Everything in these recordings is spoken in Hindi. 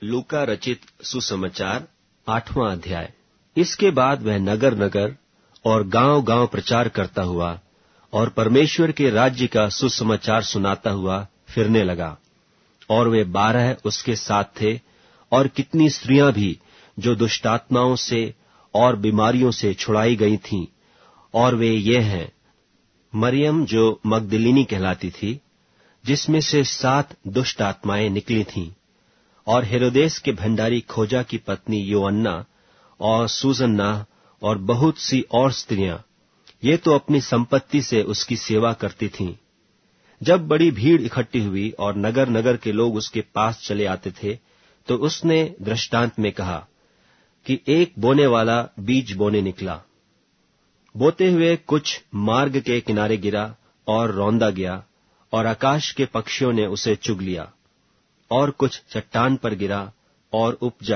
लूका रचित सुसमाचार 8वां अध्याय। इसके बाद वह नगर नगर और गांव गांव प्रचार करता हुआ और परमेश्वर के राज्य का सुसमाचार सुनाता हुआ फिरने लगा। और वे 12 उसके साथ थे, और कितनी स्त्रियां भी जो दुष्टात्माओं से और बीमारियों से छुड़ाई गई थीं। और वे ये हैं, मरियम जो मगदलिनी कहलाती थी, जिसमें से 7 दुष्ट आत्माएं निकली थीं, और हेरोदेस के भंडारी खोजा की पत्नी योअन्ना और सुसन्ना और बहुत सी और स्त्रियां, ये तो अपनी संपत्ति से उसकी सेवा करती थीं। जब बड़ी भीड़ इकट्ठी हुई और नगर नगर के लोग उसके पास चले आते थे, तो उसने दृष्टांत में कहा कि एक बोने वाला बीज बोने निकला। बोते हुए कुछ मार्ग के किनारे गिरा और रौंदा गया, और आकाश के पक्षियों ने उसे चुग लिया। और कुछ चट्टान पर गिरा और उपजा,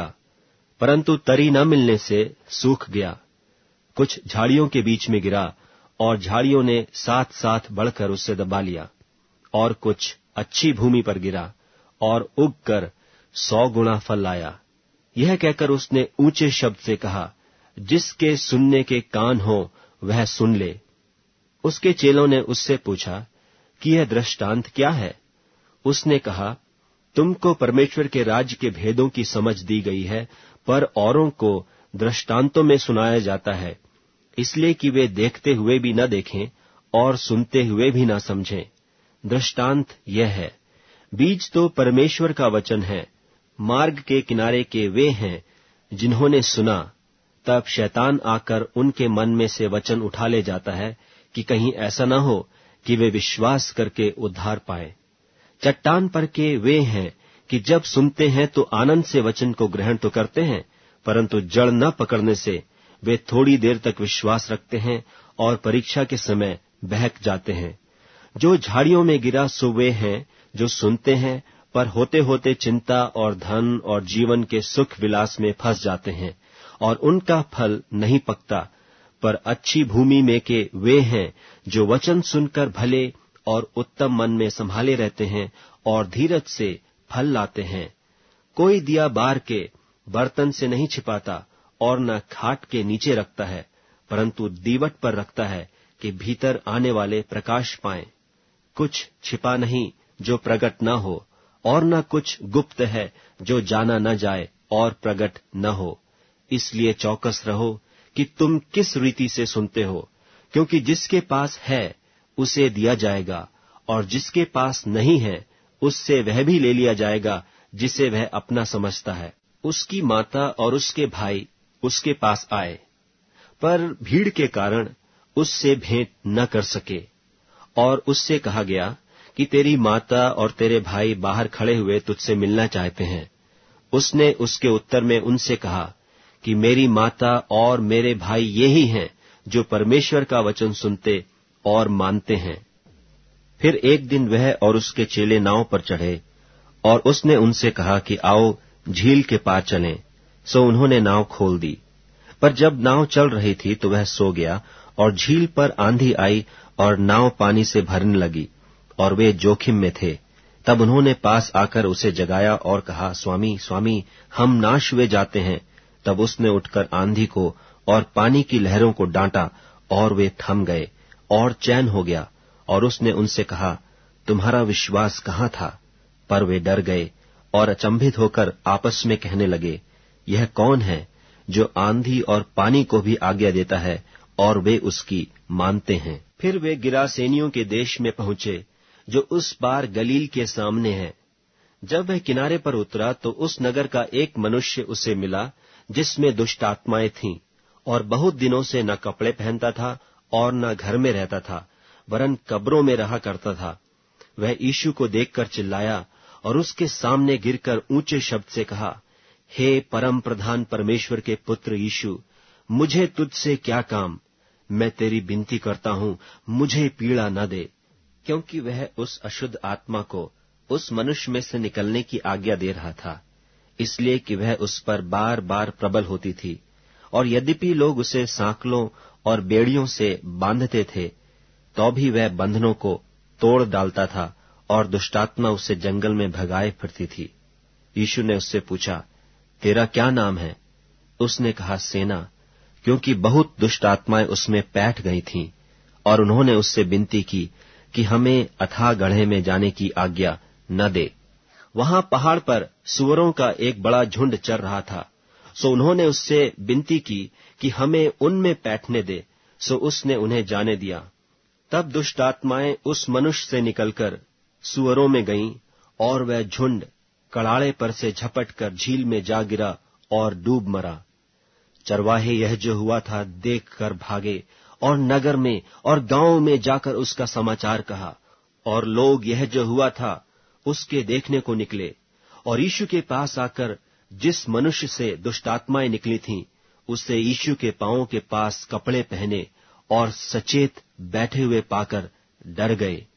परंतु तरी न मिलने से सूख गया। कुछ झाड़ियों के बीच में गिरा, और झाड़ियों ने साथ साथ बढ़कर उसे दबा लिया। और कुछ अच्छी भूमि पर गिरा, और उगकर 100 गुणा फल लाया। यह कहकर उसने ऊंचे शब्द से कहा, जिसके सुनने के कान हो वह सुन ले। उसके चेलों ने उससे पूछा कि यह दृष्टांत क्या है? उसने कहा, तुमको परमेश्वर के राज्य के भेदों की समझ दी गई है, पर औरों को दृष्टांतों में सुनाया जाता है, इसलिए कि वे देखते हुए भी न देखें और सुनते हुए भी न समझें। दृष्टांत यह है, बीज तो परमेश्वर का वचन है। मार्ग के किनारे के वे हैं जिन्होंने सुना, तब शैतान आकर उनके मन में से वचन उठा ले जाता है कि कहीं ऐसा न हो कि वे विश्वास करके उद्धार पाएं। चट्टान पर के वे हैं कि जब सुनते हैं तो आनंद से वचन को ग्रहण तो करते हैं, परंतु जड़ न पकड़ने से वे थोड़ी देर तक विश्वास रखते हैं और परीक्षा के समय बहक जाते हैं। जो झाड़ियों में गिरा सो वे हैं जो सुनते हैं, पर होते होते चिंता और धन और जीवन के सुख विलास में फंस जाते हैं, और उनका फल नहीं पकता। पर अच्छी भूमि में के वे हैं जो वचन सुनकर भले और उत्तम मन में संभाले रहते हैं और धीरज से फल लाते हैं। कोई दिया बार के बर्तन से नहीं छिपाता और न खाट के नीचे रखता है, परंतु दीवट पर रखता है कि भीतर आने वाले प्रकाश पाएं। कुछ छिपा नहीं जो प्रगट न हो, और न कुछ गुप्त है जो जाना न जाए और प्रगट न हो। इसलिए चौकस रहो कि तुम किस रीति से सुनते हो, क्योंकि जिसके पास है उसे दिया जाएगा, और जिसके पास नहीं है उससे वह भी ले लिया जाएगा जिसे वह अपना समझता है। उसकी माता और उसके भाई उसके पास आए, पर भीड़ के कारण उससे भेंट न कर सके। और उससे कहा गया कि तेरी माता और तेरे भाई बाहर खड़े हुए तुझसे मिलना चाहते हैं। उसने उसके उत्तर में उनसे कहा कि मेरी माता और मेरे भाई ये ही हैं जो परमेश्वर का वचन सुनते और मानते हैं। फिर एक दिन वह और उसके चेले नाव पर चढ़े, और उसने उनसे कहा कि आओ झील के पार चलें। सो उन्होंने नाव खोल दी। पर जब नाव चल रही थी तो वह सो गया, और झील पर आंधी आई और नाव पानी से भरने लगी, और वे जोखिम में थे। तब उन्होंने पास आकर उसे जगाया और कहा, स्वामी स्वामी, हम नाश हुए जाते हैं। तब उसने उठकर आंधी को और पानी की लहरों को डांटा, और वे थम गए और चैन हो गया। और उसने उनसे कहा, तुम्हारा विश्वास कहाँ था? पर वे डर गए और अचंभित होकर आपस में कहने लगे, यह कौन है जो आंधी और पानी को भी आज्ञा देता है और वे उसकी मानते हैं। फिर वे गिरासेनियों के देश में पहुंचे, जो उस पार गलील के सामने है। जब वह किनारे पर उतरा तो उस नगर का एक मनुष्य उसे मिला जिसमें दुष्ट आत्माएं थीं, और बहुत दिनों से न कपड़े पहनता था और न घर में रहता था, वरन कब्रों में रहा करता था। वह यीशु को देखकर चिल्लाया और उसके सामने गिरकर ऊंचे शब्द से कहा, हे परम प्रधान परमेश्वर के पुत्र यीशु, मुझे तुझसे क्या काम? मैं तेरी विनती करता हूं, मुझे पीड़ा न दे। क्योंकि वह उस अशुद्ध आत्मा को उस मनुष्य में से निकलने की आज्ञा दे रहा था, इसलिए कि वह उस पर बार बार प्रबल होती थी। और यद्यपि लोग उसे सांकलों और बेड़ियों से बांधते थे, तो भी वह बंधनों को तोड़ डालता था, और दुष्टात्मा उसे जंगल में भगाए फिरती थी। यीशु ने उससे पूछा, तेरा क्या नाम है? उसने कहा, सेना, क्योंकि बहुत दुष्ट आत्माएं उसमें बैठ गई थीं। और उन्होंने उससे विनती की कि हमें अथाह गड्ढे में जाने की आज्ञा न दे। वहां पहाड़ पर सूअरों का एक बड़ा झुंड चर रहा था। सो उन्होंने उससे विनती की कि हमें उनमें बैठने दे। सो उसने उन्हें जाने दिया। तब दुष्ट आत्माएं उस मनुष्य से निकलकर सूअरों में गईं, और वह झुंड कड़ाड़े पर से झपटकर झील में जा गिरा और डूब मरा। चरवाहे यह जो हुआ था देखकर भागे और नगर में और गांव में जाकर उसका समाचार कहा, और लोग यह जो हुआ था उसके देखने को निकले। और यीशु के पास आकर जिस मनुष्य से दुष्टात्माएं निकली थीं, उसे यीशु के पांवों के पास कपड़े पहने और सचेत बैठे हुए पाकर डर गए।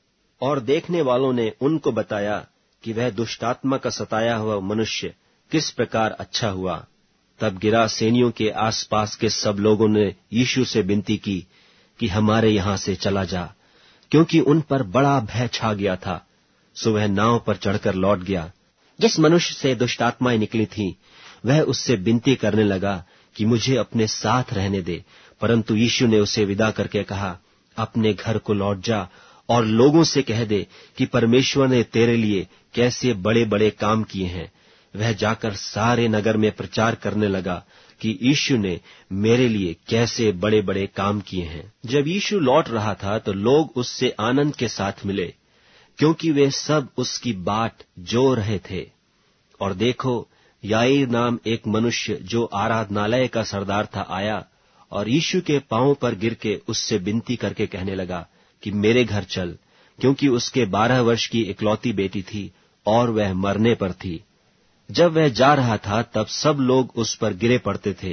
और देखने वालों ने उनको बताया कि वह दुष्टात्मा का सताया हुआ मनुष्य किस प्रकार अच्छा हुआ। तब गिरासेनियों के आसपास के सब लोगों ने यीशु से विनती की कि हमारे यहां से चला जा, क्योंकि उन पर बड़ा भय छा गया था। सो वह नाव पर चढ़कर लौट गया। जिस मनुष्य से दुष्टात्माएं निकली थीं, वह उससे विनती करने लगा कि मुझे अपने साथ रहने दे, परंतु यीशु ने उसे विदा करके कहा, अपने घर को लौट जा और लोगों से कह दे कि परमेश्वर ने तेरे लिए कैसे बड़े बड़े काम किए हैं। वह जाकर सारे नगर में प्रचार करने लगा कि यीशु ने मेरे लिए कैसे बड़े बड़े काम किए हैं। जब यीशु लौट रहा था तो लोग उससे आनंद के साथ मिले, क्योंकि वे सब उसकी बाट जो रहे थे। और देखो, याईर नाम एक मनुष्य जो आराधनालय का सरदार था आया और यीशु के पांवों पर गिर के उससे विनती करके कहने लगा कि मेरे घर चल, क्योंकि उसके 12 वर्ष की इकलौती बेटी थी और वह मरने पर थी। जब वह जा रहा था तब सब लोग उस पर गिरे पड़ते थे।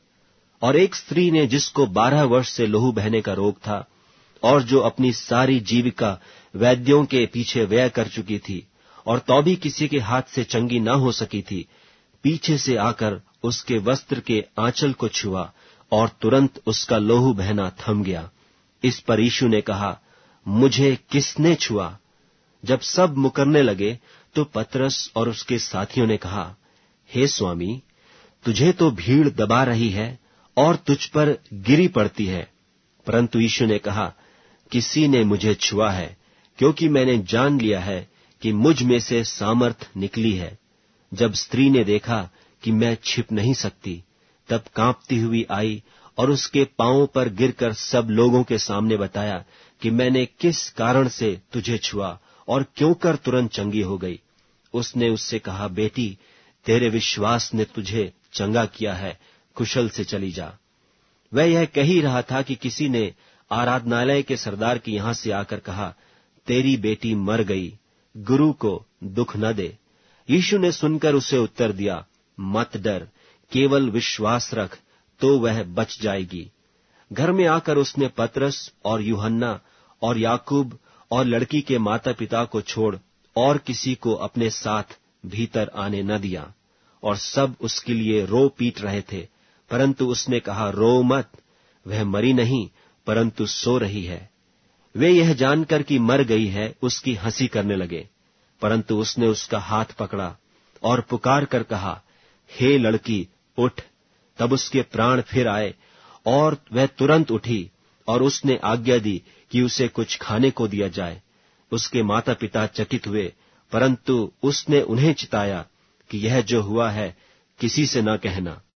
और एक स्त्री ने, जिसको 12 वर्ष से लहू बहने का रोग था और जो अपनी सारी जीविका वैद्यों के पीछे व्यय कर चुकी थी और तो भी किसी के हाथ से चंगी न हो सकी थी, पीछे से आकर उसके वस्त्र के आंचल को छुआ और तुरंत उसका लहू बहना थम गया। इस पर यीशु ने कहा, मुझे किसने छुआ? जब सब मुकरने लगे तो पतरस और उसके साथियों ने कहा, हे स्वामी, तुझे तो भीड़ दबा रही है और तुझ पर गिरी पड़ती है। परंतु यीशु ने कहा, किसी ने मुझे छुआ है, क्योंकि मैंने जान लिया है कि मुझ में से सामर्थ निकली है। जब स्त्री ने देखा कि मैं छिप नहीं सकती, तब कांपती हुई आई और उसके पांवों पर गिरकर सब लोगों के सामने बताया कि मैंने किस कारण से तुझे छुआ और क्यों कर तुरंत चंगी हो गई। उसने उससे कहा, बेटी, तेरे विश्वास ने तुझे चंगा किया है, कुशल से चली जा। वह यह कह ही रहा था कि किसी ने आराधनालय के सरदार के यहां से आकर कहा, तेरी बेटी मर गई, गुरु को दुख न दे। यीशु ने सुनकर उसे उत्तर दिया, मत डर, केवल विश्वास रख तो वह बच जाएगी। घर में आकर उसने पतरस और यूहन्ना और याकूब और लड़की के माता पिता को छोड़ और किसी को अपने साथ भीतर आने न दिया। और सब उसके लिए रो पीट रहे थे, परंतु उसने कहा, रो मत, वह मरी नहीं परंतु सो रही है। वे यह जानकर कि मर गई है उसकी हंसी करने लगे, परंतु उसने उसका हाथ पकड़ा और पुकार कर कहा, हे लड़की, उठ। तब उसके प्राण फिर आए और वह तुरंत उठी, और उसने आज्ञा दी कि उसे कुछ खाने को दिया जाए। उसके माता पिता चकित हुए, परंतु उसने उन्हें चिताया कि यह जो हुआ है किसी से न कहना।